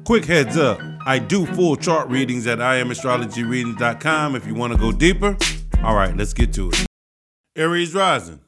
Quick heads up, I do full chart readings at IamAstrologyReadings.com if you want to go deeper. All right, let's get to it. Aries rising.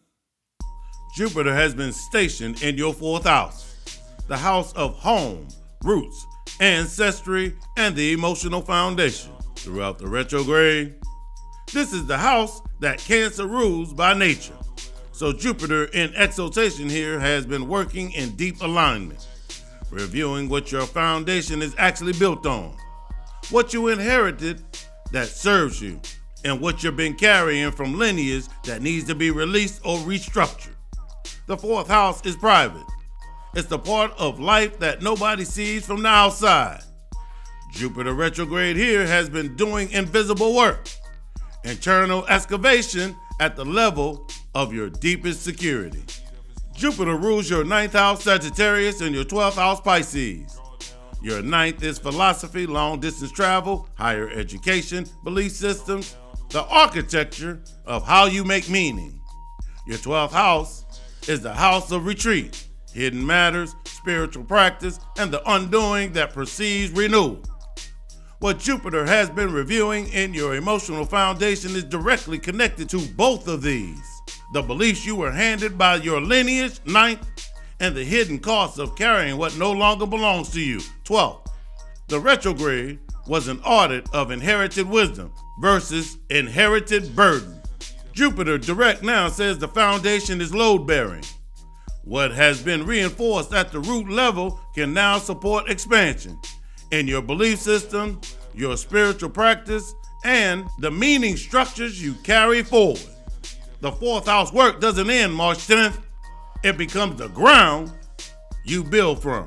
Jupiter has been stationed in your fourth house, the house of home, roots, ancestry, and the emotional foundation. Throughout the retrograde, this is the house that Cancer rules by nature. So Jupiter in exaltation here has been working in deep alignment, reviewing what your foundation is actually built on, what you inherited that serves you, and what you've been carrying from lineage that needs to be released or restructured. The fourth house is private. It's the part of life that nobody sees from the outside. Jupiter retrograde here has been doing invisible work, internal excavation at the level of your deepest security. Jupiter rules your 9th house Sagittarius and your 12th house Pisces. Your 9th is philosophy, long distance travel, higher education, belief systems, the architecture of how you make meaning. Your 12th house is the house of retreat, hidden matters, spiritual practice, and the undoing that precedes renewal. What Jupiter has been reviewing in your emotional foundation is directly connected to both of these. The beliefs you were handed by your lineage, 9th, and the hidden costs of carrying what no longer belongs to you, 12th. The retrograde was an audit of inherited wisdom versus inherited burden. Jupiter direct now says the foundation is load-bearing. What has been reinforced at the root level can now support expansion in your belief system, your spiritual practice, and the meaning structures you carry forward. The fourth house work doesn't end March 10th. It becomes the ground you build from.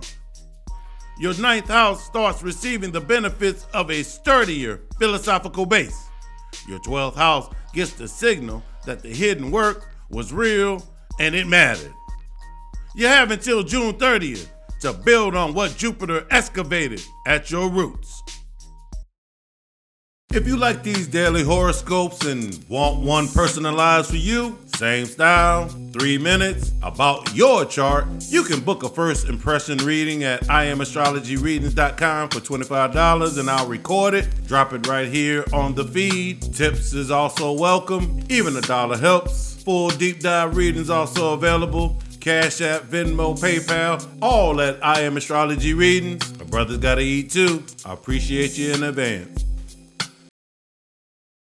Your 9th house starts receiving the benefits of a sturdier philosophical base. Your 12th house gets the signal that the hidden work was real and it mattered. You have until June 30th to build on what Jupiter excavated at your roots. If you like these daily horoscopes and want one personalized for you, same style, 3 minutes, about your chart, you can book a first impression reading at IamAstrologyReadings.com for $25 and I'll record it, drop it right here on the feed. Tips is also welcome, even $1 helps. Full deep dive readings also available. Cash App, Venmo, PayPal, all at I Am Astrology Readings. My brother's gotta eat too. I appreciate you in advance.